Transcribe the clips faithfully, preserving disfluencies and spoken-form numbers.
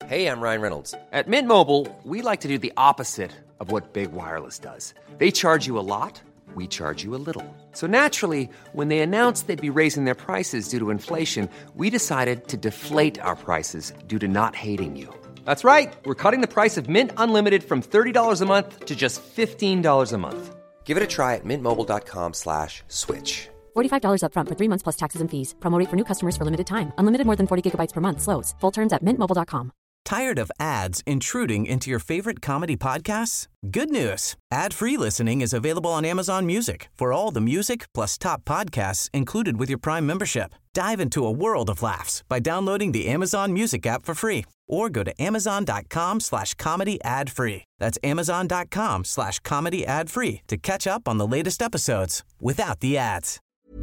Hey, I'm Ryan Reynolds. At Mint Mobile, we like to do the opposite of what Big Wireless does. They charge you a lot, we charge you a little. So naturally, when they announced they'd be raising their prices due to inflation, we decided to deflate our prices due to not hating you. That's right. We're cutting the price of Mint Unlimited from thirty dollars a month to just fifteen dollars a month. Give it a try at mintmobile.com slash switch. forty-five dollars up front for three months plus taxes and fees. Promo rate for new customers for limited time. Unlimited more than forty gigabytes per month. Slows full terms at mint mobile dot com. Tired of ads intruding into your favorite comedy podcasts? Good news. Ad-free listening is available on Amazon Music for all the music plus top podcasts included with your Prime membership. Dive into a world of laughs by downloading the Amazon Music app for free or go to amazon.com slash comedy ad free. That's amazon.com slash comedy ad free to catch up on the latest episodes without the ads.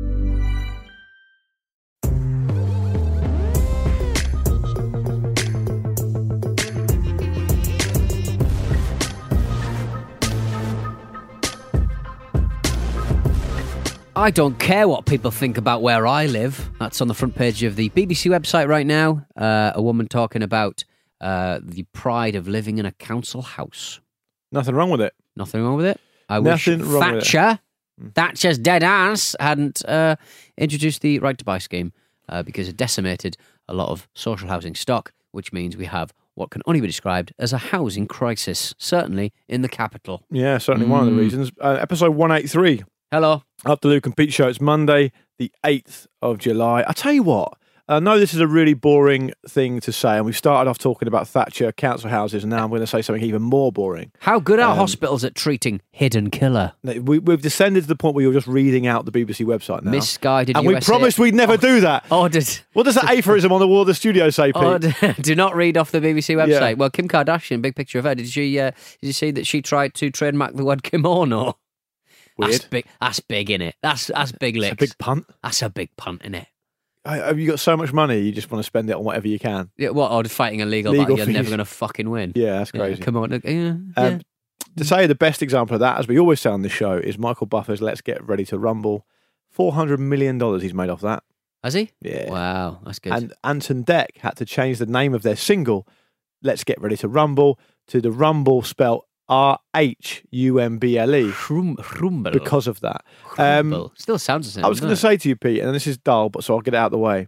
I don't care what people think about where I live. That's on the front page of the B B C website right now. Uh, a woman talking about uh, the pride of living in a council house. Nothing wrong with it. Nothing wrong with it. I Nothing wish wrong with Thatcher, Thatcher's dead ass, hadn't uh, introduced the right to buy scheme uh, because it decimated a lot of social housing stock, which means we have what can only be described as a housing crisis, certainly in the capital. Yeah, certainly one of the reasons. Uh, episode one eighty-three. Hello. Up the Luke and Pete show. It's Monday, the eighth of July. I tell you what, I know this is a really boring thing to say, and we've started off talking about Thatcher, council houses, and now I'm going to say something even more boring. How good are Um, hospitals at treating hidden killer? We, we've descended to the point where you're just reading out the B B C website now. Misguided and U S A. we promised we'd never do that. Oh, did, What does that aphorism on the wall of the studio say, Pete? oh, do not read off the B B C website. Yeah. Well, Kim Kardashian, big picture of her. Did she? Uh, did you see that she tried to trademark the word kimono? Weird. That's big. That's big, innit? That's that's big licks. It's a big punt. That's a big punt, innit? Have you got so much money you just want to spend it on whatever you can? Yeah. What? Or fighting a legal, Legal battle you're fees. never going to fucking win. Yeah, that's Yeah, crazy. come on. Yeah, yeah. Um, to say the best example of that, as we always say on this show, is Michael Buffer's Let's Get Ready to Rumble. four hundred million dollars he's made off that. Has he? Yeah. Wow, that's good. And Anton Deck had to change the name of their single, Let's Get Ready to Rumble, to the Rumble spelled R H U M B L E. Rum, rumble. Because of that. Um, Rumble. Still sounds the same. I was going to doesn't say to you, Pete, and this is dull, but so I'll get it out of the way.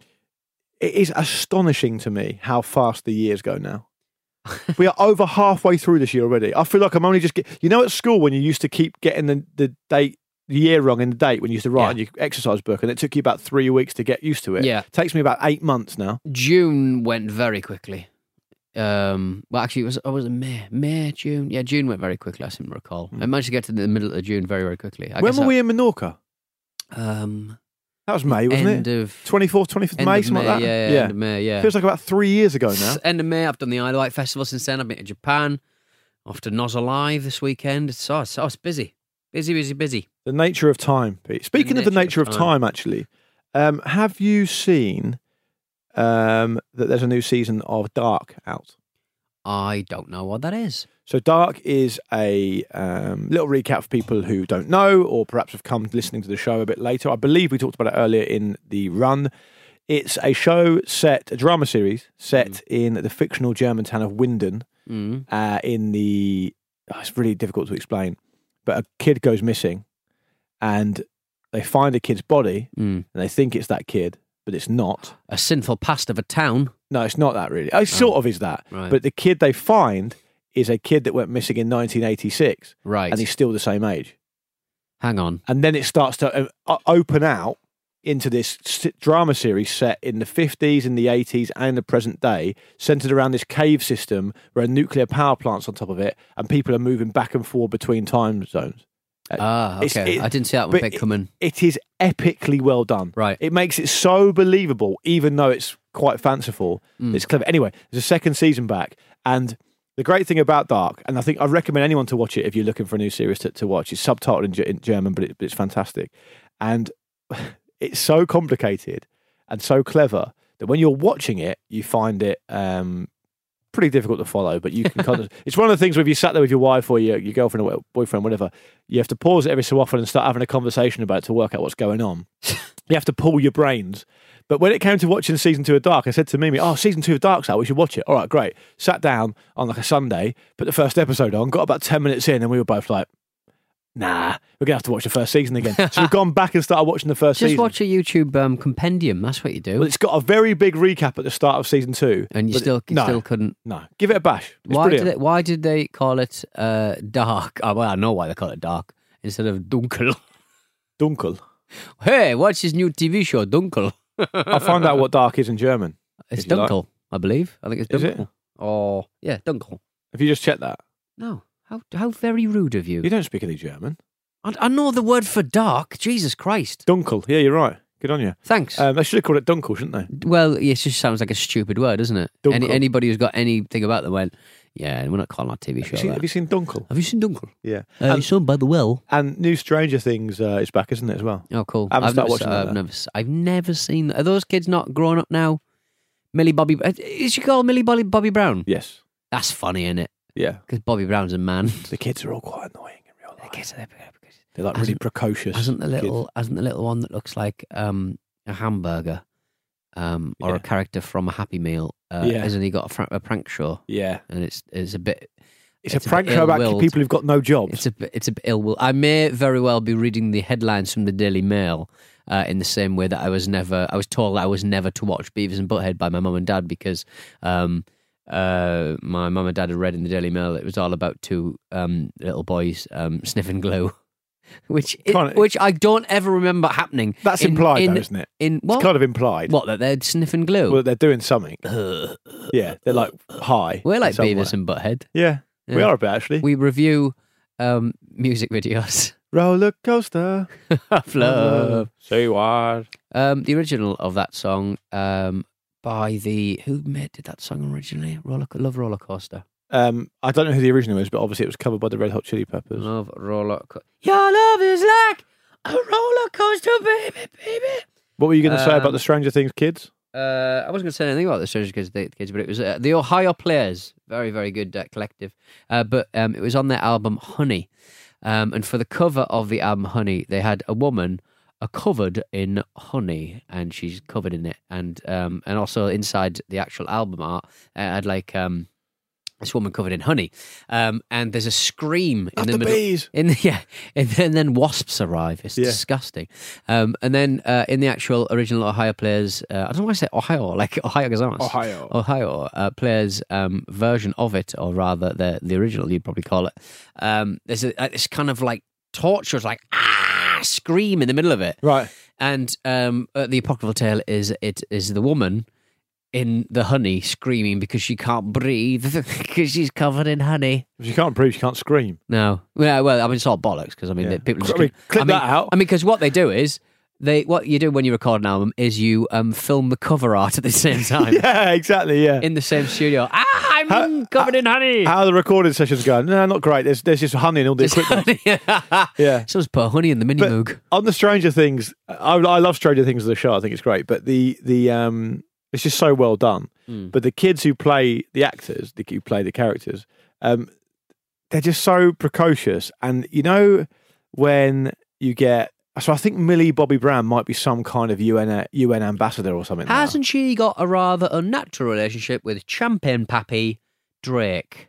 It is astonishing to me how fast the years go now. We are over halfway through this year already. I feel like I'm only just get, you know, at school when you used to keep getting the, the date, the year wrong in the date when you used to write Yeah. on your exercise book, and it took you about three weeks to get used to it. Yeah. It takes me about eight months now. it? June went very quickly. Um, well, actually, it was oh, was it May, May, June? Yeah, June went very quickly. I seem to recall. I managed to get to the middle of June very, very quickly. I when guess were I- we in Menorca? Um, That was May, wasn't end it? of twenty-fourth, twenty-fifth end May, of something May, like that? Yeah, yeah, end of May. Yeah, Feels like about three years ago now. End of May. I've done the Isle of Wight Festival since then. I've been to Japan. Off to Noz Alive this weekend. It's, oh, it's, oh, it's busy, busy, busy, busy. The nature of time, Pete. Speaking of the nature nature of of time. time, actually, um, have you seen um, that there's a new season of Dark out? I don't know what that is. So Dark is a um, little recap for people who don't know or perhaps have come listening to the show a bit later. I believe we talked about it earlier in the run. It's a show set, a drama series set Mm. in the fictional German town of Winden Mm. uh, in the... Oh, it's really difficult to explain, but a kid goes missing and they find a kid's body Mm. and they think it's that kid, but it's not. A sinful past of a town. No, it's not that really. It sort of is that. Right. But the kid they find is a kid that went missing in nineteen eighty-six. Right. And he's still the same age. Hang on. And then it starts to uh, open out into this s- drama series set in the fifties, in the eighties, and the present day, centered around this cave system where a nuclear power plant's on top of it, and people are moving back and forth between time zones. Uh, Ah, it's- okay. it- I didn't see that one but bit it- coming. It is epically well done. Right. It makes it so believable, even though it's quite fanciful. Mm. It's clever. Anyway, there's a second season back, and the great thing about Dark, and I think I recommend anyone to watch it if you're looking for a new series to, to watch. It's subtitled in, Ge- in German, but, it, but it's fantastic, and it's so complicated and so clever that when you're watching it, you find it um, pretty difficult to follow. But you can kind of, it's one of the things where if you sat there with your wife or your, your girlfriend or boyfriend, whatever, you have to pause it every so often and start having a conversation about it to work out what's going on. You have to pull your brains. But when it came to watching season two of Dark, I said to Mimi, "Oh, season two of Dark's out. We should watch it." All right, great. Sat down on like a Sunday, put the first episode on, got about ten minutes in, and we were both like, "Nah, we're gonna have to watch the first season again." So we've gone back and started watching the first Just season. watch a YouTube um, compendium. That's what you do. Well, it's got a very big recap at the start of season two, and you but still you no, still couldn't. no. Give it a bash. It's Why brilliant. did, it, why did they call it uh, Dark? Oh, well, I know why they call it Dark instead of Dunkel. Dunkel. Hey, what's his new T V show, Dunkel? I'll find out what Dark is in German. It's if you like. Dunkel, I believe. I think it's Is Dunkel. it? Oh, yeah, Dunkel. Have you just checked that? No, how how very rude of you. You don't speak any German. I, I know the word for dark. Jesus Christ. Dunkel. Yeah, you're right. Good on you. Thanks. Um, they should have called it Dunkel, shouldn't they? well, it just sounds like a stupid word, doesn't it? Dunkel. Any, anybody who's got anything about them went, yeah, we're not calling our T V Have show you seen, that. have you seen Dunkel? Have you seen Dunkel? Yeah. Uh, and, it's on by the well. and new Stranger Things uh, is back, isn't it, as well? Oh, cool. I haven't I've started never, watching that, I've though. never, s- I've never seen. Are those kids not grown up now? Millie Bobby. uh, Is she called Millie Bobby, Bobby Brown? Yes. That's funny, isn't it? Yeah. Because Bobby Brown's a man. The kids are all quite annoying in real The life. kids are- They're like really Hasn't- precocious. Hasn't the kids. little hasn't the little one that looks like um, a hamburger, um, or Yeah. a character from a Happy Meal? Uh, Yeah. Hasn't he got a, fr- a prank show? Yeah. And it's it's a bit. It's, It's a a prank bit show about ill-willed. people who've got no jobs. It's a bit, it's a bit ill will. I may very well be reading the headlines from the Daily Mail uh, in the same way that I was never. I was told I was never to watch Beavis and Butthead by my mum and dad because um, uh, my mum and dad had read in the Daily Mail it was all about two um, little boys um, sniffing glue. Which it, Kinda- which I don't ever remember happening. That's in, implied, in, though, isn't it? In what? It's kind of implied. What, that they're sniffing glue? Well, they're doing something. Yeah, they're like high. We're like in some Beavis way. and Butthead. Yeah, we Yeah. are a bit, actually. We review um, music videos Roller coaster. of love. Say what? Um, the original of that song um, by the who made did that song originally? Roller Love Roller Coaster. Um, I don't know who the original is, but obviously it was covered by the Red Hot Chili Peppers. Love Roller Coaster. Your love is like a roller coaster, baby, baby. What were you going to say about Um, the Stranger Things kids? Uh, I wasn't going to say anything about the Stranger Kids, the kids, but it was uh, the Ohio Players, very, very good uh, collective. Uh, but um, it was on their album Honey, um, and for the cover of the album Honey, they had a woman uh, covered in honey, and she's covered in it, and um, and also inside the actual album art, uh, had like um, this woman covered in honey, um, and there's a scream in Not the the middle. bees. In the, yeah, and then, and then wasps arrive. It's Yeah. disgusting. Um, and then uh, in the actual original Ohio Players, uh, I don't want to say Ohio, like Ohio Gazamas. Ohio. Ohio uh, Players um, version of it, or rather the the original, you'd probably call it. Um, there's a, this kind of like torturous, like ah scream in the middle of it. Right. And um, uh, the apocryphal tale is it is the woman in the honey screaming because she can't breathe because she's covered in honey. If you can't breathe, you can't scream. No, well, well I mean it's all bollocks because I mean Yeah. the people. I Just, mean, clip I mean, that out. I mean, because what they do is they what you do when you record an album is you um, film the cover art at the same time Yeah, exactly. Yeah. in the same studio. Ah, I'm How- covered in honey. How are the recording sessions going? No, not great. There's there's just honey in all the equipment. Yeah. Someone's put honey in the mini But moog. on the Stranger Things, I, I love Stranger Things as a show. I think it's great. But the the um, it's just so well done. Mm. But the kids who play the actors, the who play the characters, um, they're just so precocious. And you know when you get, so I think Millie Bobby Brown might be some kind of U N U N ambassador or something. now. Hasn't she got a rather unnatural relationship with Champagne Pappy Drake?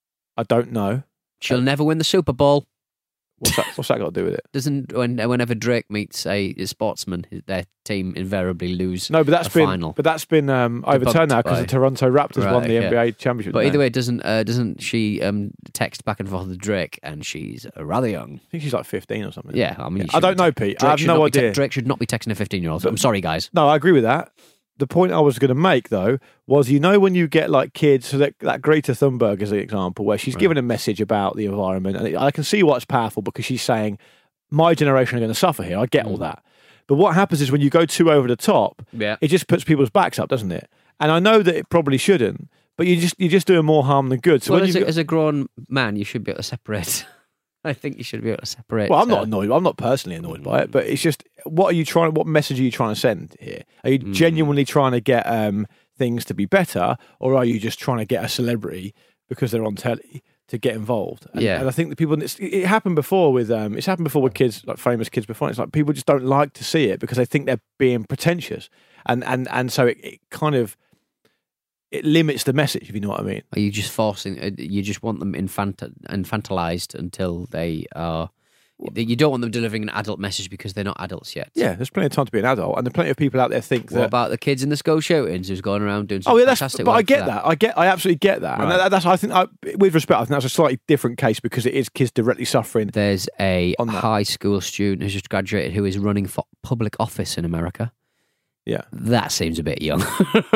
I don't know. She'll never win the Super Bowl. What's that? What's that got to do with it? Doesn't when, whenever Drake meets a, a sportsman, their team invariably lose. No, but that's a been final. but that's been um, overturned now because by- the Toronto Raptors Right, won the okay. N B A championship. But didn't either they? way, doesn't uh, doesn't she um, text back and forth with Drake, and she's uh, rather young. I think she's like fifteen or something. Yeah, I mean, you I don't shouldn't- know, Pete. Drake I have should no not be te- idea. Drake should not be texting a fifteen-year-old. I'm sorry, guys. No, I agree with that. The point I was going to make, though, was you know when you get like kids, so that, that Greta Thunberg is an example where she's given a message about the environment, and I can see why it's powerful because she's saying, my generation are going to suffer here. I get all that. But what happens is when you go too over the top, Yeah. it just puts people's backs up, doesn't it? And I know that it probably shouldn't, but you just, you're just doing more harm than good. So well, when as you a, as a grown man, you should be able to separate. I think you should be able to separate. Well, I'm uh, not annoyed. I'm not personally annoyed by it, but it's just what are you trying? What message are you trying to send here? Are you Mm. genuinely trying to get um, things to be better, or are you just trying to get a celebrity because they're on telly to get involved. And, Yeah. and I think the people, it's, it happened before with, um, it's happened before with kids, like famous kids before. It's like people just don't like to see it because they think they're being pretentious. And, and, and so it, it kind of, it limits the message, if you know what I mean. Are you just forcing, uh, you just want them infant- infantilized until they are, you don't want them delivering an adult message because they're not adults yet. Yeah, there's plenty of time to be an adult. And there are plenty of people out there think What that. about the kids in the school shootings who's going around doing some Oh yeah, that's. fantastic But work I get for that. I get. I absolutely get that. And Right. that, that's. I think. I, with respect, I think that's a slightly different case because it is kids directly suffering. There's a On that. high school student who's just graduated who is running for public office in America. Yeah. That seems a bit young.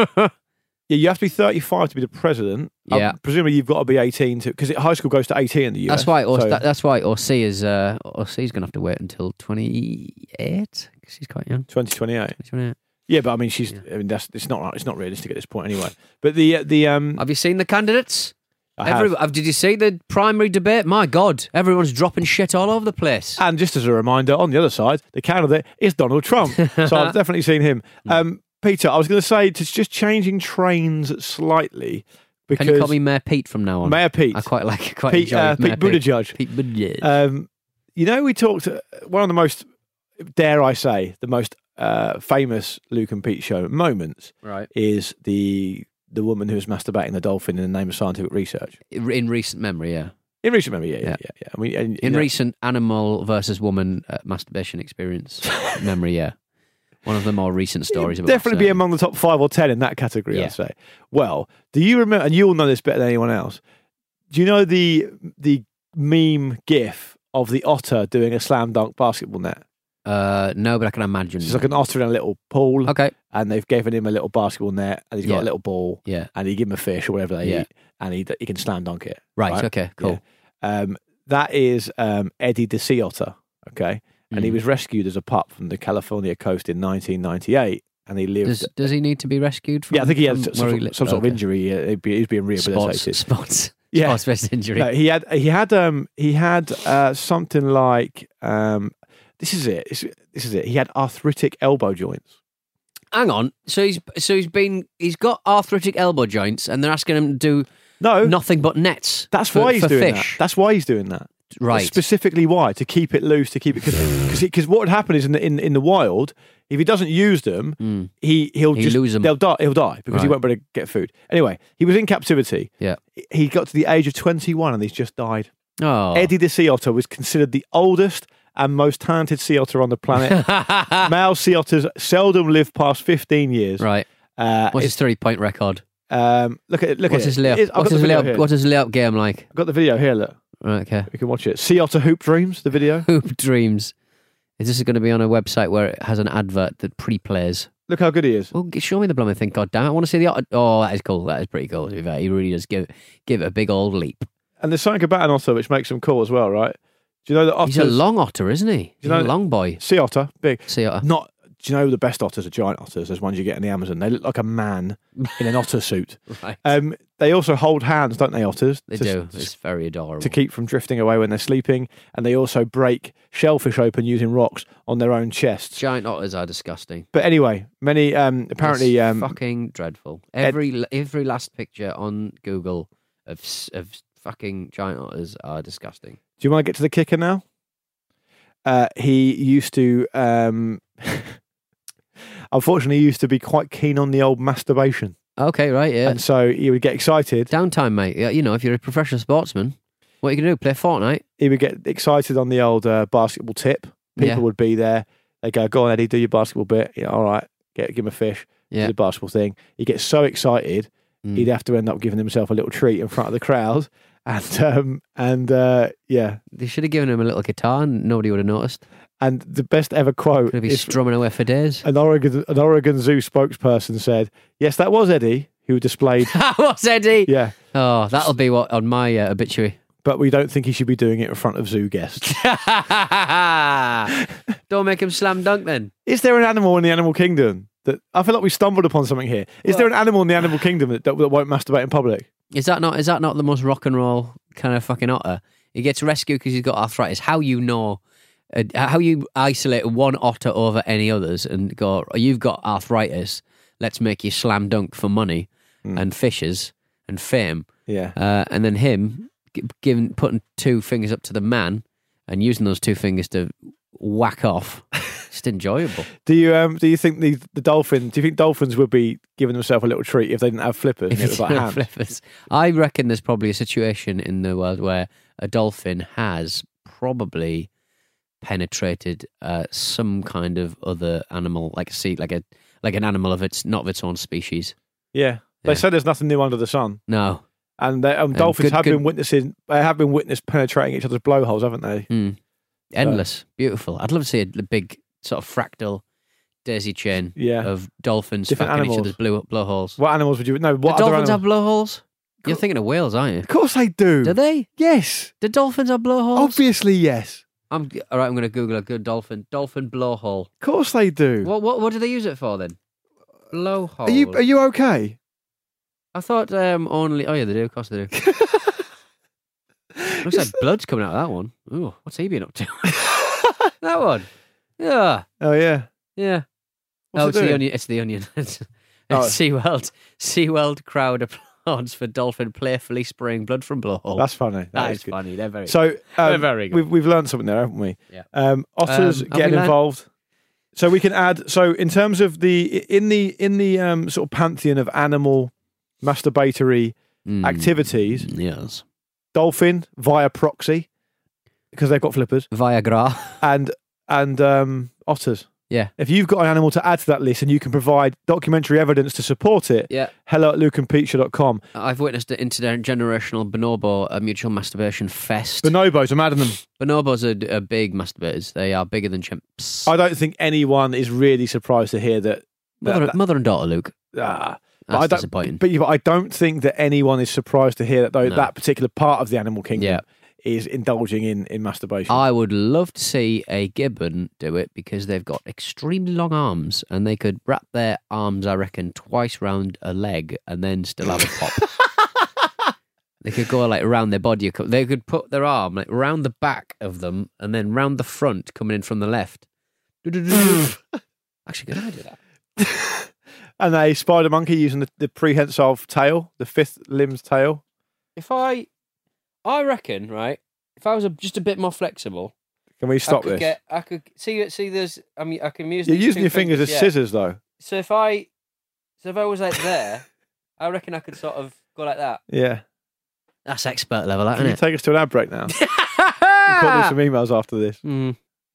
Yeah, you have to be thirty-five to be the president. Yeah. Um, presumably, you've got to be eighteen to because high school goes to eighteen in the U S. That's why. Or, so- that, that's why. Or C is. Uh, or C is going to have to wait until twenty-eight because she's quite young. twenty twenty-eight. twenty-eight. Yeah, but I mean, she's. I mean, that's it's not. It's not realistic at this point, anyway. But the uh, the um. Have you seen the candidates? I have. Every, uh, did you see the primary debate? My God, everyone's dropping shit all over the place. And just as a reminder, on the other side, the candidate is Donald Trump. So I've definitely seen him. Um, Peter, I was going to say, to just changing trains slightly. Because Can you call me Mayor Pete from now on? Mayor Pete. I quite like. Quite Pete, enjoy uh, Mayor Pete Buttigieg. Pete Buttigieg. Um, you know, we talked, uh, one of the most, dare I say, the most uh, famous Luke and Pete show moments right. is the the woman who was masturbating the dolphin in the name of scientific research. In recent memory, yeah. In recent memory, yeah, yeah, Yeah. yeah. yeah. I mean, and, you In know, recent animal versus woman uh, masturbation experience memory, yeah. One of the more recent stories. About definitely be certain- among the top five or ten in that category, Yeah. I'd say. Well, do you remember, and you'll know this better than anyone else, do you know the the meme gif of the otter doing a slam dunk basketball net? Uh, no, but I can imagine. It's like an otter in a little pool, Okay. and they've given him a little basketball net, and he's got Yeah. a little ball, Yeah. and you give him a fish or whatever they Yeah. eat, and he he can slam dunk it. Right. Okay. Cool. Yeah. Um, that is um, Eddie the sea otter, okay? And he Mm. was rescued as a pup from the California coast in nineteen ninety-eight, and he lived. Does Does he need to be rescued? From, yeah, I think he had from some, where some, he li- some sort Okay. of injury. Uh, he'd be, he's being rehabilitated. Sports. Sports. Yeah. Sports-based injury. No, he had he had um he had uh, something like um this is it this, this is it he had arthritic elbow joints. Hang on. So he's so he's been he's got arthritic elbow joints, and they're asking him to do No, nothing but nets. that's for, why he's for doing fish. that. That's why he's doing that. Right. That's specifically why, to keep it loose, to keep it because because what would happen is in the in, in the wild, if he doesn't use them, Mm. he he'll He'll just lose 'em. they'll die he'll die because he Right. won't be able to get food. Anyway, he was in captivity. Yeah. He got to the age of twenty-one and he's just died. Oh. Eddie the sea otter was considered the oldest and most talented sea otter on the planet. Male sea otters seldom live past fifteen years. Right. Uh, What's his it's- three point record? um, look at it. Look What's at his it. layup? It is- I've What's got his the video layup? here. What's his layup game like? I've got the video here. Look, Right, okay. we can watch it. Sea otter hoop dreams. The video. Hoop Dreams. Is this going to be on a website where it has an advert that pre-plays? Look how good he is. Well, g- show me the blooming thing. God damn it! I want to see the. otter- Oh, that is cool. That is pretty cool. To be fair. He really does give give it a big old leap. And there's something about an otter which makes him cool as well, right? Do you know that otters? He's a long otter, isn't he? He's You know- a long boy. sea otter, big. Sea otter. Not. Do you know the best otters are giant otters? There's ones you get in the Amazon. They look like a man in an otter suit. Right. Um, they also hold hands, don't they, otters? They to, do. to- It's very adorable. to keep from drifting away when they're sleeping, and they also break shellfish open using rocks on their own chests. Giant otters are disgusting. But anyway, many um, apparently It's um, fucking dreadful. Every every last picture on Google of s- of fucking giant otters are disgusting. do you want to get to the kicker now? Uh, he used to, um, unfortunately, he used to be quite keen on the old masturbation, Okay, right, yeah. and so he would get excited. Downtime, mate. Yeah, you know, if you're a professional sportsman, what are you gonna do? Play Fortnite? He would get excited on the old uh, basketball tip. People Yeah. would be there. They go, "Go on, Eddie, do your basketball bit." Yeah, all right. Get give him a fish. Do Yeah. the basketball thing. He gets so excited, Mm. he'd have to end up giving himself a little treat in front of the crowd. And um, and uh, yeah, They should have given him a little guitar and nobody would have noticed. and the best ever quote Could have been is strumming away for days. an Oregon an Oregon Zoo spokesperson said, "Yes, that was Eddie who displayed." What's Eddie? Yeah, Oh, that'll be what on my uh, obituary. but we don't think he should be doing it in front of zoo guests. Don't make him slam dunk then. Is there an animal in the animal kingdom that I feel like we stumbled upon something here? Is there an animal in the animal kingdom that, that, that won't masturbate in public? Is that not? Is that not the most rock and roll kind of fucking otter? He gets rescued because he's got arthritis. How you know? Uh, how you isolate one otter over any others and go? Oh, you've got arthritis. Let's make you slam dunk for money and fishes and fame. Yeah. Uh, and then him g- giving putting two fingers up to the man and using those two fingers to whack off. It's enjoyable. Do you um do you think the the dolphin? Do you think dolphins would be giving themselves a little treat if they didn't have flippers? If And it was like it's not hands? flippers. I reckon there's probably a situation in the world where a dolphin has probably penetrated uh, some kind of other animal, like a sea, like a like an animal of its not of its own species. Yeah, they Yeah. say there's nothing new under the sun, No. and they, um, dolphins good- have good- been witnessing. They have been witnessed penetrating each other's blowholes, haven't they? Mm. Endless. Beautiful. I'd love to see a, a big sort of fractal daisy chain Yeah. of dolphins Different fucking each animals. other's blow, blowholes. What animals would you? No, Do what other dolphins have animals? blowholes? You're thinking of whales, aren't you? Of course they do. Do they? Yes, Do dolphins have blowholes? obviously yes. I'm all right. I'm going to Google a good dolphin dolphin blowhole. Of course they do. What what what do they use it for then? Blowhole. Are you are you okay? I thought um, only. Oh yeah, they do. Of course they do. Looks like blood's coming out of that one. Ooh, what's he been up to? That one. Yeah, Oh yeah. yeah. What's oh, it it's the doing? onion. It's the onion. it's Oh. SeaWorld. SeaWorld crowd applauds for dolphin playfully spraying blood from blowhole. That's funny. that is good. funny. They're very. So um, They're very good. We've we've learned something there, haven't we? Yeah. Um, otters Um, have getting we learnt- involved. So we can add. So in terms of the in the in the um, sort of pantheon of animal masturbatory Mm, activities, Yes. dolphin via proxy because they've got flippers, Viagra. and and um, otters. Yeah. If you've got an animal to add to that list and you can provide documentary evidence to support it, Yeah. hello at luke and peacher dot com. I've witnessed an intergenerational bonobo, a mutual masturbation fest. Bonobos, I'm adding them. Bonobos are, are big masturbators. They are bigger than chimps. I don't think anyone is really surprised to hear that. that- mother, that- mother and daughter, Luke. ah, but That's I don't, disappointing. But, yeah, but I don't think that anyone is surprised to hear that though No. that particular part of the animal kingdom Yeah. is indulging in, in masturbation. I would love to see a gibbon do it because they've got extremely long arms and they could wrap their arms, I reckon, twice round a leg and then still have a pop. They could go like around their body. They could put their arm like round the back of them and then round the front, coming in from the left. Actually, good idea that. And a spider monkey using the, the prehensile tail, the fifth limb's tail. If I, I reckon, right? If I was a, just a bit more flexible, Can we stop I could this? get. I could see. See, there's. I mean, I can use. You're these using two your fingers as yeah. scissors though. So if I, so if I was like there, I reckon I could sort of go like that. Yeah. That's expert level, that, Can you isn't it? take us to an ad break now? We'll call some emails after this. Mm.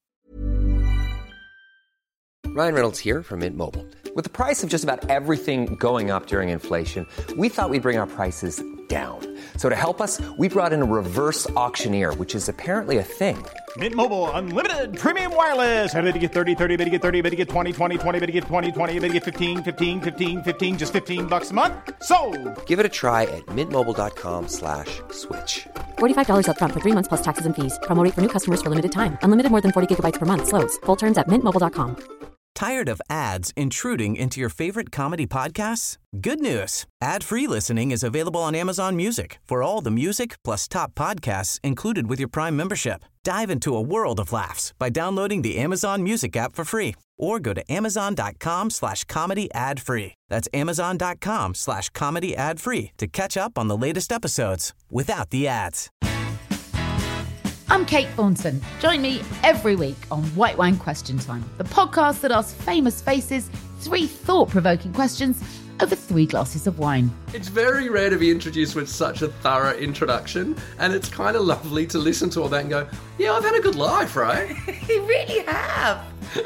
Ryan Reynolds here from Mint Mobile. With the price of just about everything going up during inflation, we thought we'd bring our prices down. So to help us, we brought in a reverse auctioneer, which is apparently a thing. Mint Mobile Unlimited Premium Wireless. How to get thirty, thirty, how to get thirty, how to get twenty, twenty, twenty, how to get twenty, twenty, how to get fifteen, fifteen, fifteen, fifteen, just fifteen bucks a month? Sold! Give it a try at mintmobile.com slash switch. forty-five dollars up front for three months plus taxes and fees. Promo rate for new customers for limited time. Unlimited more than forty gigabytes per month. Slows full terms at mint mobile dot com. Tired of ads intruding into your favorite comedy podcasts? Good news. Ad-free listening is available on Amazon Music for all the music plus top podcasts included with your Prime membership. Dive into a world of laughs by downloading the Amazon Music app for free or go to amazon.com slash comedy ad free. That's amazon.com slash comedy ad free to catch up on the latest episodes without the ads. I'm Kate Thornton. Join me every week on White Wine Question Time, the podcast that asks famous faces three thought-provoking questions over three glasses of wine. It's very rare to be introduced with such a thorough introduction, and it's kind of lovely to listen to all that and go, yeah, I've had a good life, right? You really have.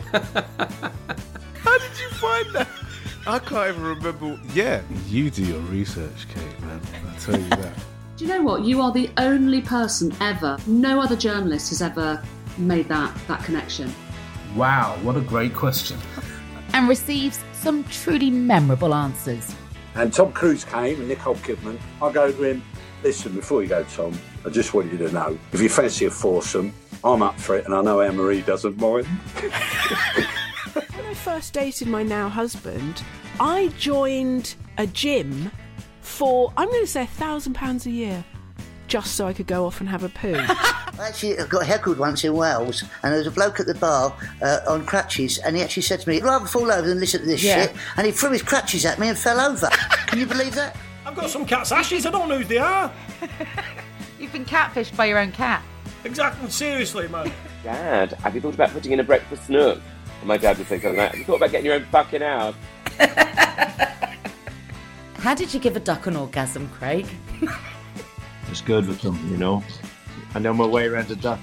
How did you find that? I can't even remember. Yeah, you do your research, Kate, man. I tell you that. Do you know what? You are the only person ever, no other journalist has ever made that, that connection. Wow, what a great question. And receives some truly memorable answers. And Tom Cruise came and Nicole Kidman. I go to him, listen, before you go, Tom, I just want you to know, if you fancy a foursome, I'm up for it and I know Anne-Marie doesn't mind. When I first dated my now husband, I joined a gym for, I'm going to say, a thousand pounds a year, just so I could go off and have a poo. I actually got heckled once in Wales, and there was a bloke at the bar uh, on crutches, and he actually said to me, I'd rather fall over than listen to this Yeah. shit, and he threw his crutches at me and fell over. Can you believe that? I've got some cat's ashes, I don't know who they are. You You've been catfished by your own cat. Exactly, seriously, man. Dad, have you thought about putting in a breakfast nook? And my dad would say something like, have you thought about getting your own fucking house? How did you give a duck an orgasm, Craig? It's good with them, you know. I know my way around a duck.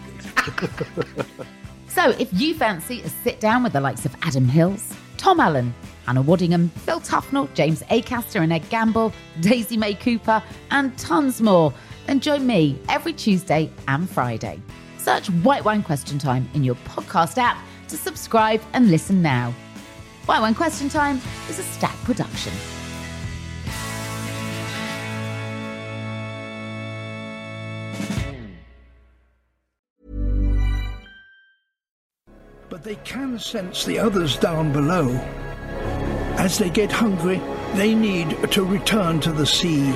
So if you fancy a sit down with the likes of Adam Hills, Tom Allen, Hannah Waddingham, Phil Tufnell, James Acaster and Ed Gamble, Daisy May Cooper, and tons more, then join me every Tuesday and Friday. Search White Wine Question Time in your podcast app to subscribe and listen now. White Wine Question Time is a Stack production. But they can sense the others down below. As they get hungry, they need to return to the sea.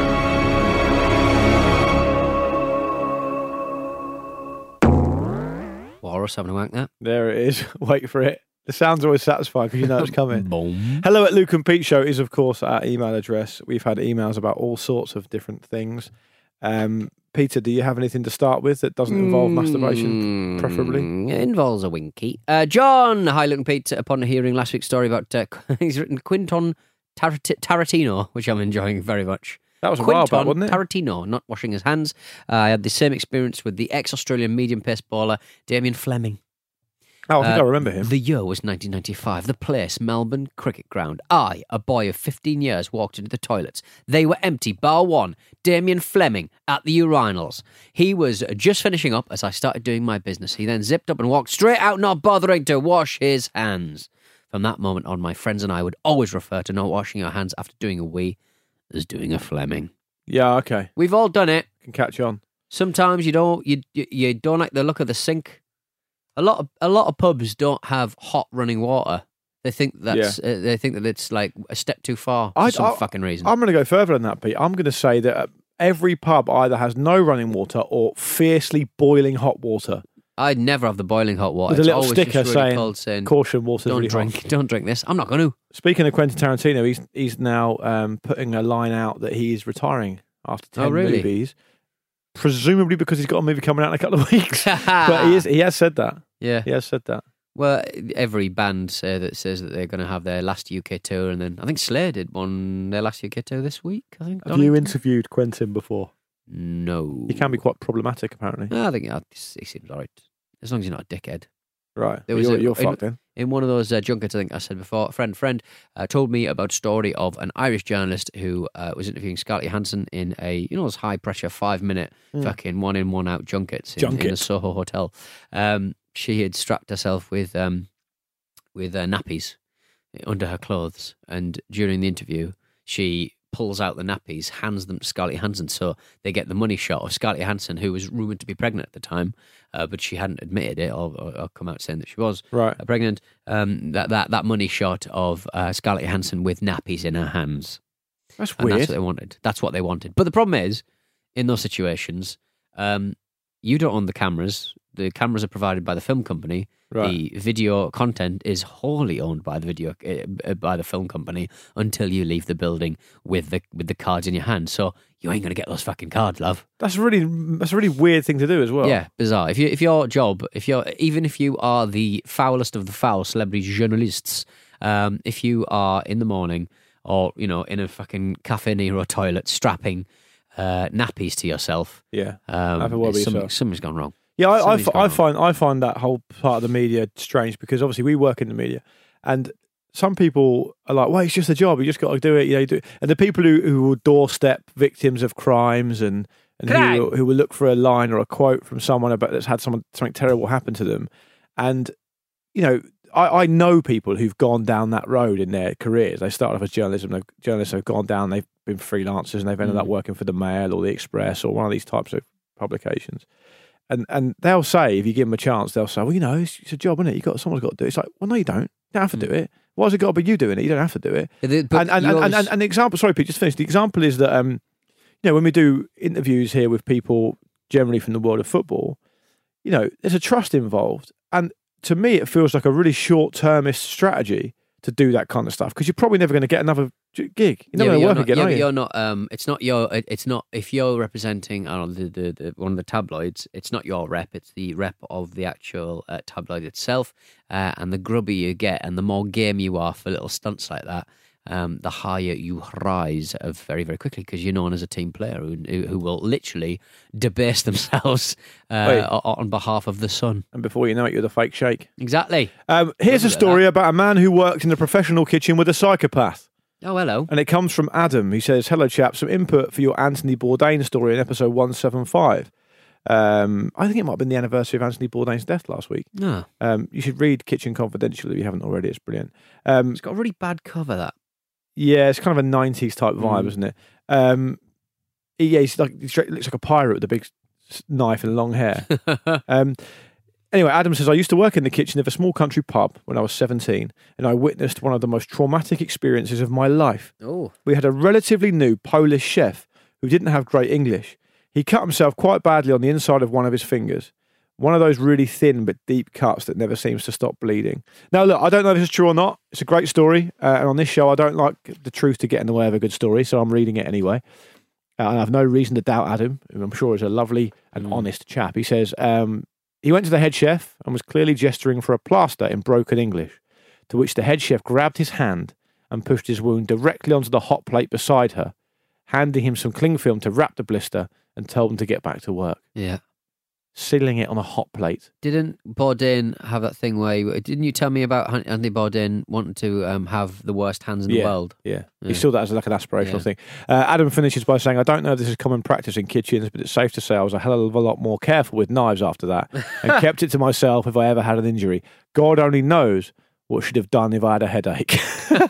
Walrus having a wank there. There it is. Wait for it. The sound's always satisfying because you know it's coming. Boom. Hello at Luke and Pete Show is, of course, our email address. We've had emails about all sorts of different things. Um, Peter, do you have anything to start with that doesn't involve mm, masturbation, preferably? It involves a winky. Uh, John, hi, Luke and Pete. Upon hearing last week's story about, uh, he's written Quinton Tarat- Tarantino, which I'm enjoying very much. That was a Quinton while back, wasn't it? Tarantino, not washing his hands. Uh, I had the same experience with the ex-Australian medium pace bowler, Damien Fleming. Oh, I think uh, I remember him. The year was nineteen ninety-five. The place, Melbourne Cricket Ground. I, a boy of fifteen years, walked into the toilets. They were empty, bar one. Damien Fleming at the urinals. He was just finishing up as I started doing my business. He then zipped up and walked straight out, not bothering to wash his hands. From that moment on, my friends and I would always refer to not washing your hands after doing a wee as doing a Fleming. Yeah, okay. We've all done it. Can catch on. Sometimes you don't you you, you don't like the look of the sink. A lot of a lot of pubs don't have hot running water. They think that's yeah. uh, they think that it's like a step too far for I, some I, fucking reason. I'm going to go further than that, Pete. I'm going to say that uh, every pub either has no running water or fiercely boiling hot water. I'd never have the boiling hot water. With a It's little always sticker just really saying, cold saying, "Caution, water's don't really drink, hot." Don't drink this. I'm not going to. Speaking of Quentin Tarantino, he's he's now um, putting a line out that he is retiring after ten Oh, really? movies, presumably because he's got a movie coming out in a couple of weeks. But he is he has said that. Yeah, he has said that. Well, every band say that says that they're going to have their last U K tour, and then I think Slayer did one their last U K tour this week. I think. Have you interviewed Quentin before? No. He can be quite problematic, apparently. No, I think yeah, he seems alright as long as you're not a dickhead. Right. There was you're a, you're in, fucked then. In one of those uh, junkets, I think I said before, a friend friend uh, told me about a story of an Irish journalist who uh, was interviewing Scarlett Johansson in a, you know, those high pressure five minute Mm. fucking one in one out junkets in, Junket. in a Soho hotel. Um, she had strapped herself with um, with uh, nappies under her clothes, and during the interview, she pulls out the nappies, hands them to Scarlett Johansson, so they get the money shot of Scarlett Johansson, who was rumoured to be pregnant at the time, uh, but she hadn't admitted it or, or, or come out saying that she was right. uh, pregnant. Um, that, that that money shot of uh, Scarlett Johansson with nappies in her hands. That's and weird. That's what they wanted. That's what they wanted. But the problem is, in those situations, um, you don't own the cameras. The cameras are provided by the film company. Right. The video content is wholly owned by the video uh, by the film company until you leave the building with the with the cards in your hand. So you ain't gonna get those fucking cards, love. That's a really that's a really weird thing to do as well. Yeah, bizarre. If you if your job, if you're even if you are the foulest of the foul celebrity journalists, um, if you are in the morning or you know in a fucking Cafe Nero toilet strapping uh, nappies to yourself, Yeah. um, Have a word with something, yourself. something's gone wrong. Yeah, I, I, Something's f- gone I wrong. find I find that whole part of the media strange because obviously we work in the media, and some people are like, "Well, it's just a job; you just got to do it." You know, you do. And the people who who will doorstep victims of crimes and and Crime. who will, who will look for a line or a quote from someone about that's had someone something terrible happen to them, and you know. I, I know people who've gone down that road in their careers. They started off as journalism. They've, journalists have gone down. They've been freelancers, and they've ended Mm. up working for the Mail or the Express or one of these types of publications. And and they'll say, if you give them a chance, they'll say, well, you know, it's, it's a job, isn't it? You got someone's got to do it. It's like, well, no, you don't. You don't have to do it. Why has it got to be you doing it? You don't have to do it. Yeah, but and and, you and, always- and, and, and the example, sorry, Pete, just finish. The example is that, um, you know, when we do interviews here with people generally from the world of football, you know, there's a trust involved. And to me, it feels like a really short-termist strategy to do that kind of stuff because you're probably never going to get another j- gig. You're not Yeah, going but to you're work not, again, yeah, are but you? you're not. Um, it's not your. it- It's not if you're representing. I don't know the, the, the one of the tabloids. It's not your rep. It's the rep of the actual uh, tabloid itself. Uh, and the grubber you get, and the more game you are for little stunts like that, um, the higher you rise of very very quickly because you're known as a team player who, who who will literally debase themselves uh, Wait. o- on behalf of the sun. And before you know it, you're the fake shake. Exactly. Um, here's a Remember story that. about a man who worked in the professional kitchen with a psychopath. Oh, hello. And it comes from Adam. He says, hello, chaps. Some input for your Anthony Bourdain story in episode one seventy-five. Um, I think it might have been the anniversary of Anthony Bourdain's death last week. No. Um, you should read Kitchen Confidential if you haven't already. It's brilliant. Um, It's got a really bad cover, that. yeah, it's kind of a nineties type vibe, Mm. isn't it? Um, he- yeah, he's like, he straight- looks like a pirate with a big s- knife and long hair. um, Anyway, Adam says, I used to work in the kitchen of a small country pub when I was seventeen, and I witnessed one of the most traumatic experiences of my life. Oh. We had a relatively new Polish chef who didn't have great English. He cut himself quite badly on the inside of one of his fingers. One of those really thin but deep cuts that never seems to stop bleeding. Now, look, I don't know if this is true or not. It's a great story. Uh, and on this show, I don't like the truth to get in the way of a good story, so I'm reading it anyway. Uh, and I have no reason to doubt Adam, who I'm sure is a lovely and Mm. honest chap. He says, um, he went to the head chef and was clearly gesturing for a plaster in broken English, to which the head chef grabbed his hand and pushed his wound directly onto the hot plate beside her, handing him some cling film to wrap the blister and told him to get back to work. Yeah. Sealing it on a hot plate. Didn't Bourdain have that thing where, you, didn't you tell me about Han- Anthony Bourdain wanting to um, have the worst hands in yeah, the world? Yeah. Yeah. He saw that as like an aspirational Yeah. thing. Uh, Adam finishes by saying, I don't know if this is common practice in kitchens, but it's safe to say I was a hell of a lot more careful with knives after that and kept it to myself if I ever had an injury. God only knows what should have done if I had a headache.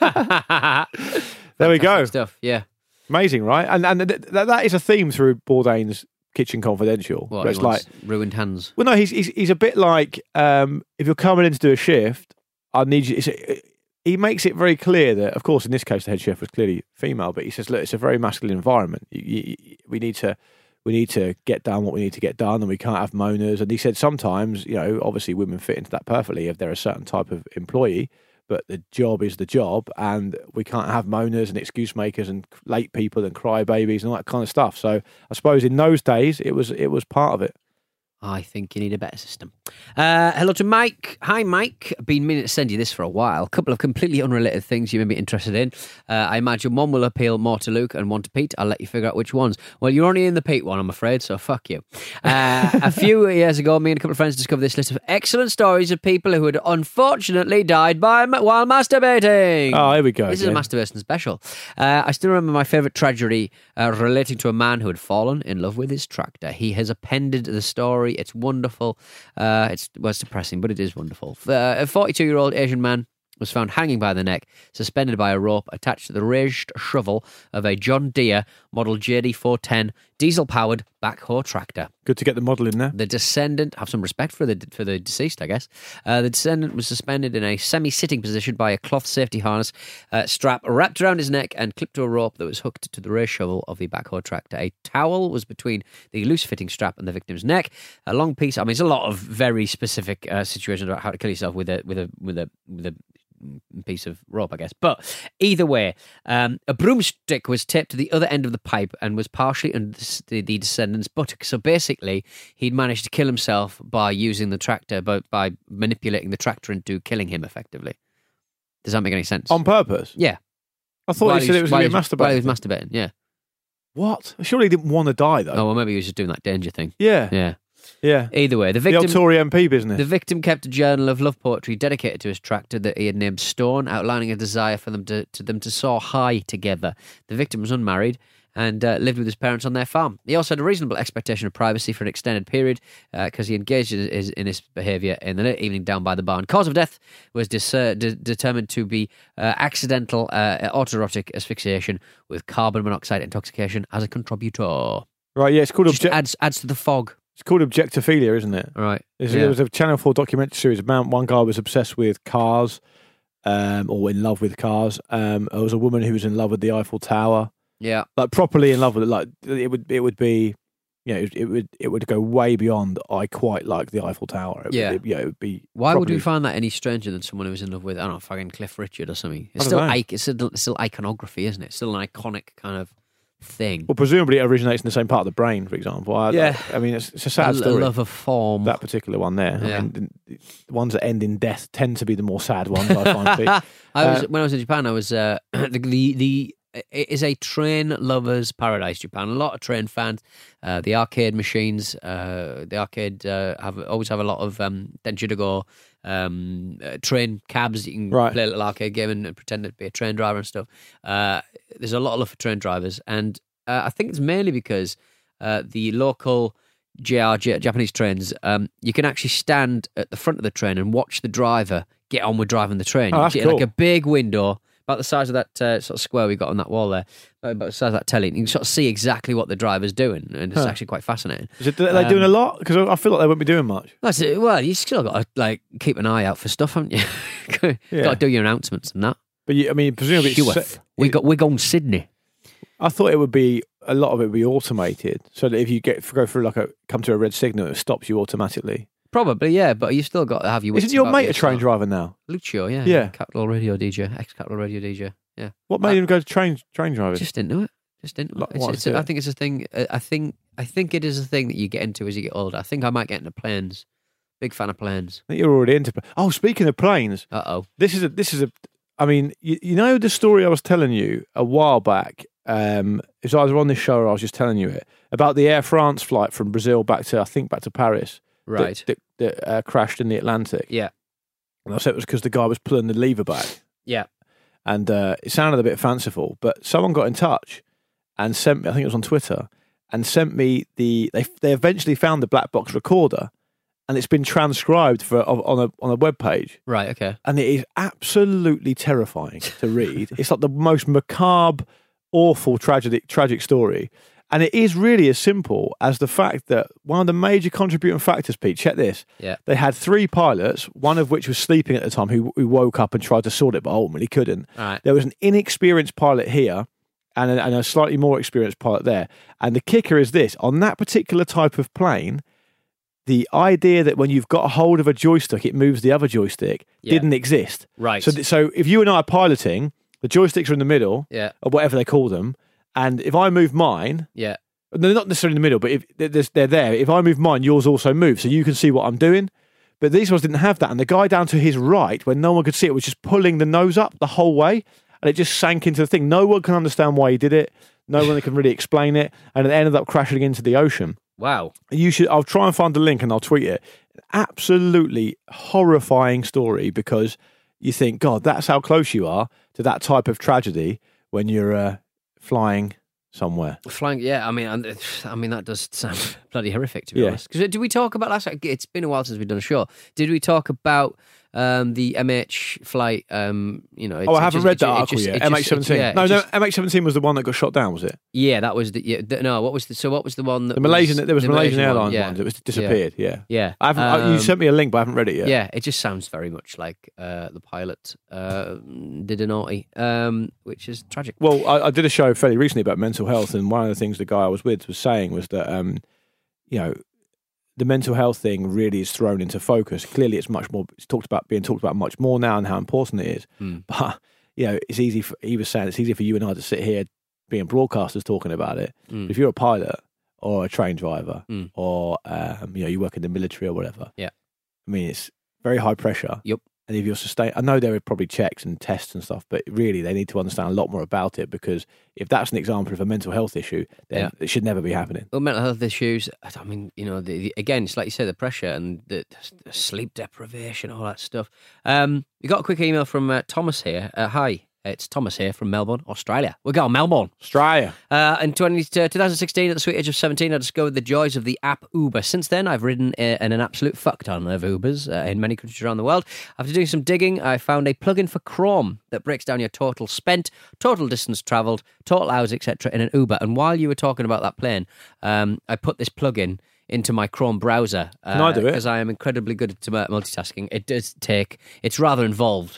There we go. Stuff, yeah. Amazing, right? And and th- th- that is a theme through Bourdain's Kitchen Confidential. What, where he it's like, wants ruined hands. well, no, he's he's, he's a bit like um, if you're coming in to do a shift, I need you. It's a, he makes it very clear that, of course, in this case, the head chef was clearly female, but he says, look, it's a very masculine environment. You, you, you- we need to. We need to get done what we need to get done, and we can't have moaners. And he said sometimes, you know, obviously women fit into that perfectly if they're a certain type of employee, but the job is the job, and we can't have moaners and excuse makers and late people and crybabies and all that kind of stuff. So I suppose in those days it was it was part of it. I think you need a better system. Uh, hello to Mike. Hi, Mike. Been meaning to send you this for a while. A couple of completely unrelated things you may be interested in. Uh, I imagine one will appeal more to Luke and one to Pete. I'll let you figure out which ones. Well, you're only in the Pete one, I'm afraid, so fuck you. Uh, a few years ago, me and a couple of friends discovered this list of excellent stories of people who had unfortunately died by while masturbating. Oh, here we go. This again. is a masturbation special. Uh, I still remember my favourite tragedy uh, relating to a man who had fallen in love with his tractor. He has appended the story. It's wonderful. Uh, it's well, it's depressing, but it is wonderful. Uh, a forty-two-year-old Asian man was found hanging by the neck, suspended by a rope attached to the raised shovel of a John Deere model J D four ten diesel-powered backhoe tractor. Good to get the model in there. The descendant, have some respect for the for the deceased, I guess. Uh, the descendant was suspended in a semi-sitting position by a cloth safety harness uh, strap wrapped around his neck and clipped to a rope that was hooked to the raised shovel of the backhoe tractor. A towel was between the loose-fitting strap and the victim's neck. A long piece. I mean, it's a lot of very specific uh, situations about how to kill yourself with a with a with a with a piece of rope, I guess. But either way, um, a broomstick was taped to the other end of the pipe and was partially under the, the descendant's buttock. So basically, he'd managed to kill himself by using the tractor, but by manipulating the tractor into killing him effectively. Does that make any sense? On purpose? Yeah. I thought While he said was- it was while going to he be masturbating. While he was masturbating, yeah. What? Surely he didn't want to die, though. Oh, well, maybe he was just doing that danger thing. Yeah. Yeah. Yeah. Either way, the The victim... old Tory M P business. The victim kept a journal of love poetry dedicated to his tractor that he had named Stone, outlining a desire for them to, to them to soar high together. The victim was unmarried and uh, lived with his parents on their farm. He also had a reasonable expectation of privacy for an extended period because uh, he engaged in his, in his behaviour in the late evening down by the barn. Cause of death was dis- uh, de- determined to be uh, accidental uh, autoerotic asphyxiation with carbon monoxide intoxication as a contributor. Right, yeah, it's called... Just adds, adds to the fog. It's called Objectophilia, isn't it? Right. There's, yeah. There was a Channel four documentary series about one guy was obsessed with cars, um, or in love with cars. Um, there was a woman who was in love with the Eiffel Tower. Yeah. Like properly in love with it. Like it would, it would be, you know, it, it would it would go way beyond. I quite like the Eiffel Tower. It, Yeah. would, it, yeah, it would be. Why would probably- we find that any stranger than someone who was in love with, I don't know, fucking Cliff Richard or something? It's I still, don't know. ic- it's still it's still iconography, isn't it? It's still an iconic kind of thing. Well, presumably it originates in the same part of the brain, for example. I, Yeah. I, I mean, it's, it's a sad A- a story. love of form. That particular one there. Yeah. I mean, the the ones that end in death tend to be the more sad ones, I find. Pete. I was Uh, when I was in Japan. I was uh, the, the the it is a train lovers' paradise. Japan, a lot of train fans. Uh, the arcade machines, uh, the arcade uh, have always have a lot of um, Denjidago um, uh, train cabs. You can Right. play a little arcade game and, and pretend to be a train driver and stuff. Uh, there's a lot of love for train drivers, and uh, I think it's mainly because uh, the local J R J Japanese trains, um, you can actually stand at the front of the train and watch the driver get on with driving the train. Oh, You that's get cool. like a big window about the size of that uh, sort of square we got on that wall there, about the size of that telly. You can sort of see exactly what the driver's doing, and it's Huh. actually quite fascinating. Is it, are they doing a lot? Because I feel like they won't be doing much. That's it. Well, you still got to like keep an eye out for stuff, haven't you? Yeah. Got to do your announcements and that. But you, I mean, presumably, it's Sure. se- we got we're going Sydney. I thought it would be a lot of it would be automated, so that if you get go through like a come to a red signal, it stops you automatically. Probably, yeah, but you still got to have your. Isn't wits your about mate you, a train so- driver now? Lucio, yeah, Yeah. Capital Radio D J, ex Capital Radio D J, yeah. What made him go to train train driving? Just didn't do it. Just didn't. Like, It's, what, it's do a, I it? think it's a thing. uh, I think I think it is a thing that you get into as you get older. I think I might get into planes. Big fan of planes. I think you're already into. Oh, speaking of planes, Uh oh. this is a this is a. I mean, you, you know the story I was telling you a while back. Um, it was either on this show or I was just telling you it about the Air France flight from Brazil back to I think back to Paris. that- Right. That, that, uh, crashed in the Atlantic. Yeah. And I said it was because the guy was pulling the lever back. Yeah. And uh, it sounded a bit fanciful, but someone got in touch and sent me, I think it was on Twitter, and sent me the, they they eventually found the black box recorder and it's been transcribed for on a on a web page. Right. Okay. And it is absolutely terrifying to read. It's like the most macabre, awful, tragic, tragic story. And it is really as simple as the fact that one of the major contributing factors, Pete, check this. Yeah. They had three pilots, one of which was sleeping at the time, who, who woke up and tried to sort it, but ultimately couldn't. All right. There was an inexperienced pilot here and a, and a slightly more experienced pilot there. And the kicker is this. On that particular type of plane, the idea that when you've got a hold of a joystick, it moves the other joystick Yeah. didn't exist. Right. So, th- so if you and I are piloting, the joysticks are in the middle, Yeah. or whatever they call them, and if I move mine, Yeah. they're not necessarily in the middle, but if they're they're there, if I move mine, yours also moves, so you can see what I'm doing. But these ones didn't have that, and the guy down to his right, when no one could see it, was just pulling the nose up the whole way, and it just sank into the thing. No one can understand why he did it. No one can really explain it, and it ended up crashing into the ocean. Wow. You should. I'll try and find the link and I'll tweet it. Absolutely horrifying story because you think, God, that's how close you are to that type of tragedy when you're uh, flying somewhere. Flying, yeah. I mean, and, I mean that does sound bloody horrific to be Yeah. honest. Because did we talk about last? It's been a while since we've done a show. Did we talk about um, the M H flight? Um, you know, oh, I it haven't just- read it that ju- it article just- yet. it M just- H seventeen. it- yeah, no, it no, just- M H seventeen was the one that got shot down, was it? Yeah, that was the. Yeah, the no, what was the? So what was the one that The Malaysian. Was, there was the Malaysian, one, Airlines yeah. one. It was disappeared. Yeah. Yeah. I haven't. I- you Um, sent me a link, but I haven't read it yet. Yeah, it just sounds very much like uh, the pilot uh, did a naughty, um, which is tragic. Well, I, I did a show fairly recently about mental health, and one of the things the guy I was with was saying was that, um, you know, the mental health thing really is thrown into focus. Clearly, it's much more. It's talked about being talked about much more now, and how important it is. Mm. But you know, it's easy. For, he was saying it's easy for you and I to sit here being broadcasters talking about it. Mm. But if you're a pilot or a train driver, Mm. or um, you know, you work in the military or whatever. Yeah, I mean, it's very high pressure. Yep. And if you're sustained, I know there are probably checks and tests and stuff, but really they need to understand a lot more about it, because if that's an example of a mental health issue, then Yeah. it should never be happening. Well, mental health issues. I mean, you know, the, the, again, it's like you say, the pressure and the, the sleep deprivation, all that stuff. Um, we got a quick email from uh, Thomas here. Uh, hi, it's Thomas here from Melbourne, Australia. We're going Melbourne, Australia. Uh, in twenty, uh, twenty sixteen, at the sweet age of seventeen, I discovered the joys of the app Uber. Since then, I've ridden uh, in an absolute fuck ton of Ubers uh, in many countries around the world. After doing some digging, I found a plugin for Chrome that breaks down your total spent, total distance travelled, total hours, et cetera in an Uber. And while you were talking about that plane, um, I put this plugin into my Chrome browser. Uh, Can I do it? Because I am incredibly good at multitasking. It does take, it's rather involved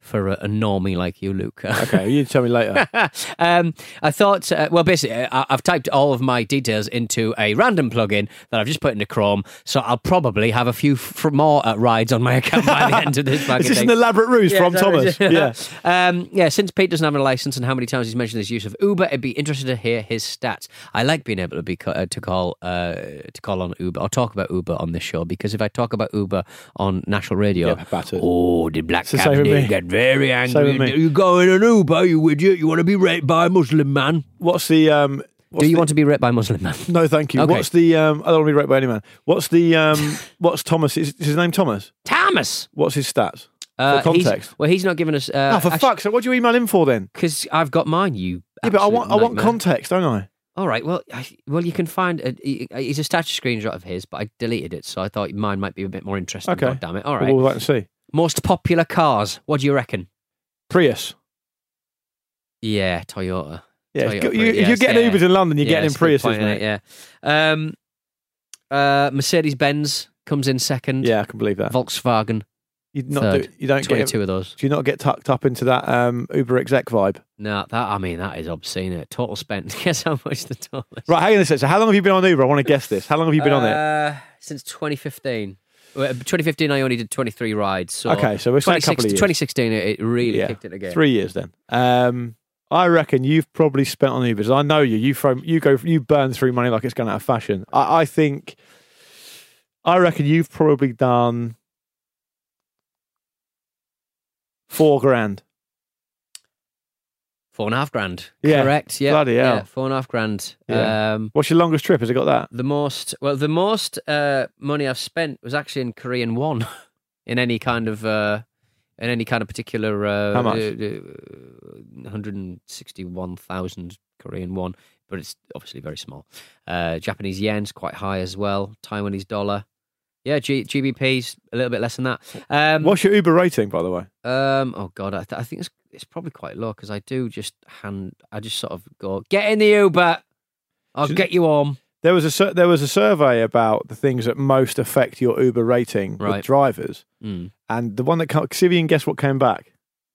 for a, a normie like you, Luke. Okay, you tell me later. um, I thought, uh, well, basically, I, I've typed all of my details into a random plugin that I've just put into Chrome, so I'll probably have a few f- more uh, rides on my account by the end of this. Is this an elaborate ruse yeah, from Thomas? yeah. Um, yeah, since Pete doesn't have a license and how many times he's mentioned his use of Uber, I'd be interested to hear his stats. I like being able to be uh, to call uh, to call on Uber or talk about Uber on this show, because if I talk about Uber on national radio, oh, the black cabinet get very angry. You go in an Uber, you idiot. You want to be raped by a Muslim man. What's the... Um, what's Do you the, want to be raped by a Muslim man? No, thank you. Okay. What's the... Um, I don't want to be raped by any man. What's the... Um, what's Thomas... Is, is his name Thomas? Thomas! What's his stats? Uh, for context. He's, well, he's not giving us... Uh, oh, for actually, fuck's sake. What do you email him for then? Because I've got mine, you Yeah, but I want, I want nightmare. context, don't I? All right, well, I, well, you can find... A, it's a status screenshot of his, but I deleted it, so I thought mine might be a bit more interesting. Okay. God damn it. All right. Well, we'll wait and see. Most popular cars. What do you reckon? Prius. Yeah, Toyota. Yeah, Toyota you, Prius. if you're getting yeah. Ubers in London, you're yeah, getting in it's a good Priuses, point, mate. innit? Yeah. Um, uh, Mercedes-Benz comes in second. Yeah, I can believe that. Volkswagen. You not third. do, you don't twenty-two get of those. Do you not get tucked up into that um, Uber exec vibe? No, that I mean that is obscene. It total spend. Guess how much the total is. Right, hang on a second. So, how long have you been on Uber? I want to guess this. How long have you been on it? Uh, since twenty fifteen. Well, twenty fifteen, I only did twenty-three rides. So Okay, so we're saying a couple of years. twenty sixteen, it it really Yeah, kicked it again. Three years then. Um, I reckon you've probably spent on Ubers. I know you. You throw, you go, you burn through money like it's going out of fashion. I, I think. I reckon you've probably done four grand. Four and a half grand. Yeah, Correct. Yeah. bloody hell. Yeah, four and a half grand. Yeah. Um, What's your longest trip? Has it got that? the most, well, the most uh, money I've spent was actually in Korean won, in any kind of, uh, in any kind of particular. Uh, How much? Uh, one hundred sixty-one thousand Korean won, but it's obviously very small. Uh, Japanese yen's quite high as well. Taiwanese dollar. Yeah, G- GBP's a little bit less than that. Um, What's your Uber rating, by the way? Um, oh God, I, th- I think it's it's probably quite low because I do just hand. I just sort of go, get in the Uber. I'll Should- get you home. There was a sur- there was a survey about the things that most affect your Uber rating Right. with drivers, Mm. and the one that ca- see if you can guess what came back.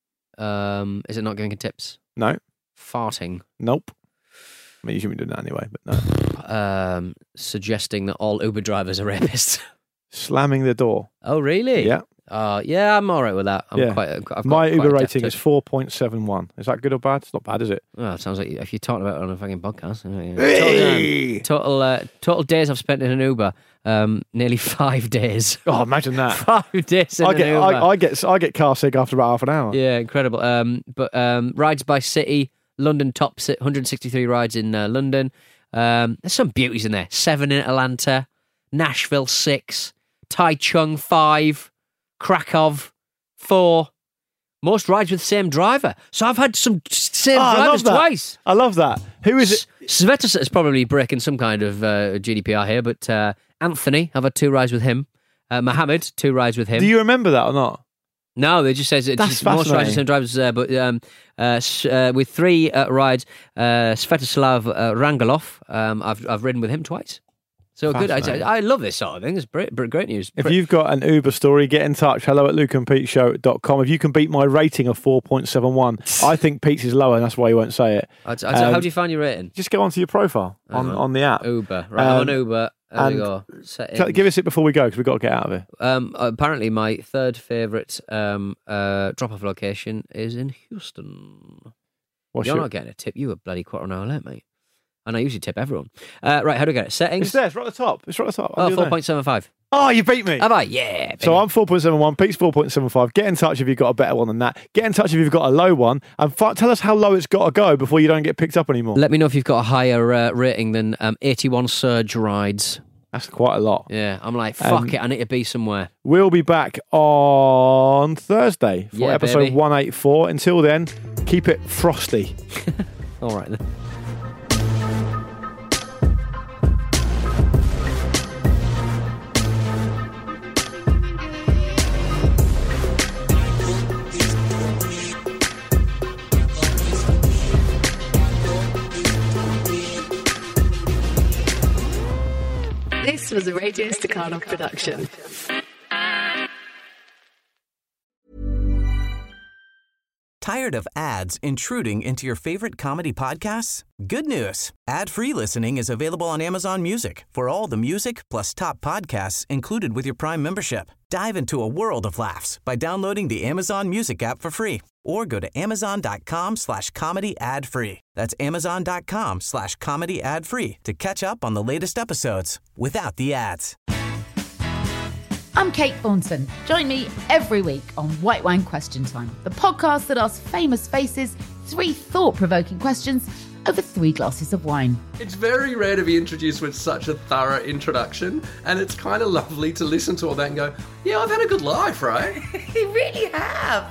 Um, is it not giving tips? No, Farting. nope. I mean, you shouldn't be doing that anyway, but no. Um, suggesting that all Uber drivers are rapists. Slamming the door. Oh, really? Yeah. Uh, yeah, I'm all right with that. I'm yeah. quite. I've got My quite Uber a depth rating to- is four point seven one. Is that good or bad? It's not bad, is it? Well, it sounds like if you're talking about it on a fucking podcast. Yeah, yeah. Hey! Total, total, uh, total days I've spent in an Uber. Um, nearly five days. Oh, imagine that. Five days in I an get, Uber. I, I get, I get car sick after about half an hour. Yeah, incredible. Um, but um, rides by city, London top si- one hundred sixty-three rides in uh, London. Um, there's some beauties in there. Seven in Atlanta, Nashville six, Taichung five, Krakow four. Most rides with the same driver. So I've had some same Oh, I drivers love that. twice. I love that. Who is it? Sveta is probably breaking some kind of uh, G D P R here, but uh, Anthony, I've had two rides with him. Uh, Mohammed, two rides with him. Do you remember that or not? No, it just says it's That's just most rides fascinating. with the same drivers there, but um, uh, s- uh, with three uh, rides, uh, Svetoslav uh, Rangelov, um, I've I've ridden with him twice. So good. I, Fascinating. I love this sort of thing. It's great, great news. If you've got an Uber story, get in touch. Hello at luke and pete show dot com. If you can beat my rating of four point seven one, I think Pete's is lower, and that's why he won't say it. I, I, how Um, do you find your rating? Just go onto your profile on, Hang on the app. Uber. Right, Um, I'm on Uber. There we and go. Tell- Settings. Give us it before we go, because we've got to get out of here. Um, apparently, my third favourite um, uh, drop-off location is in Houston. What's You're your- not getting a tip. You were bloody quarter of an hour late, mate. And I usually tip everyone. Uh, right, how do I get it? Settings? It's there. It's right at the top. It's right at the top. Oh, Under four there. point seven five. Oh, you beat me. Have I? Yeah. So I'm four point seven one, Pete's four point seven five. Get in touch if you've got a better one than that. Get in touch if you've got a low one. And f- tell us how low it's got to go before you don't get picked up anymore. Let me know if you've got a higher uh, rating than um, eighty-one Surge rides. That's quite a lot. Yeah, I'm like, fuck Um, it, I need to be somewhere. We'll be back on Thursday for Yeah, episode baby. one eighty-four. Until then, keep it frosty. All right then. This was a Radio Staccato production. Tired of ads intruding into your favorite comedy podcasts? Good news. Ad-free listening is available on Amazon Music for all the music plus top podcasts included with your Prime membership. Dive into a world of laughs by downloading the Amazon Music app for free or go to amazon.com slash comedy ad free. That's amazon.com slash comedy ad free to catch up on the latest episodes without the ads. I'm Kate Thornton. Join me every week on White Wine Question Time, the podcast that asks famous faces three thought-provoking questions over three glasses of wine. It's very rare to be introduced with such a thorough introduction, and it's kind of lovely to listen to all that and go, yeah, I've had a good life, right? You really have.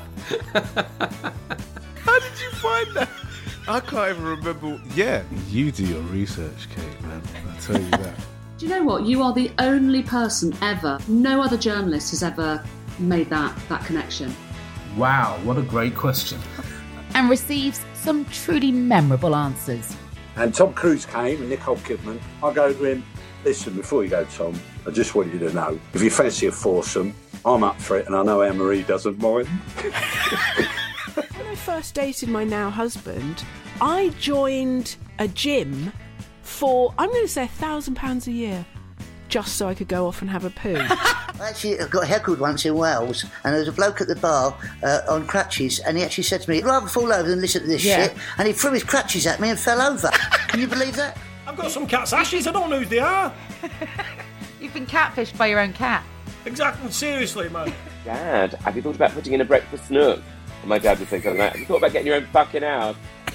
How did you find that? I can't even remember. Yeah, you do your research, Kate, man. I tell you that. Do you know what? You are the only person ever, no other journalist has ever made that, that connection. Wow, what a great question. And receives some truly memorable answers. And Tom Cruise came and Nicole Kidman. I go to him, listen, before you go, Tom, I just want you to know, if you fancy a foursome, I'm up for it and I know Anne-Marie doesn't mind. When I first dated my now husband, I joined a gym for, I'm going to say, a thousand pounds a year, just so I could go off and have a poo. I actually got heckled once in Wales, and there was a bloke at the bar uh, on crutches, and he actually said to me, I'd rather fall over than listen to this Yeah. shit, and he threw his crutches at me and fell over. Can you believe that? I've got some cat's ashes, I don't know who they are. You've been catfished by your own cat. Exactly, seriously, man. Dad, have you thought about putting in a breakfast nook? And my dad would think of that. Have you thought about getting your own fucking house?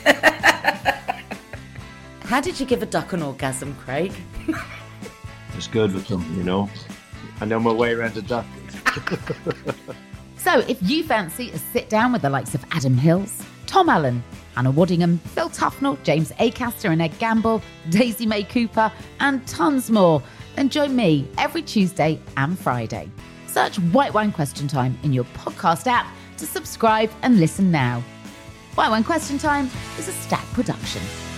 How did you give a duck an orgasm, Craig? It's good with them, you know. I know my way around a duck. So if you fancy a sit down with the likes of Adam Hills, Tom Allen, Anna Waddingham, Phil Tufnell, James Acaster and Ed Gamble, Daisy May Cooper, and tons more, then join me every Tuesday and Friday. Search White Wine Question Time in your podcast app to subscribe and listen now. White Wine Question Time is a Stack production.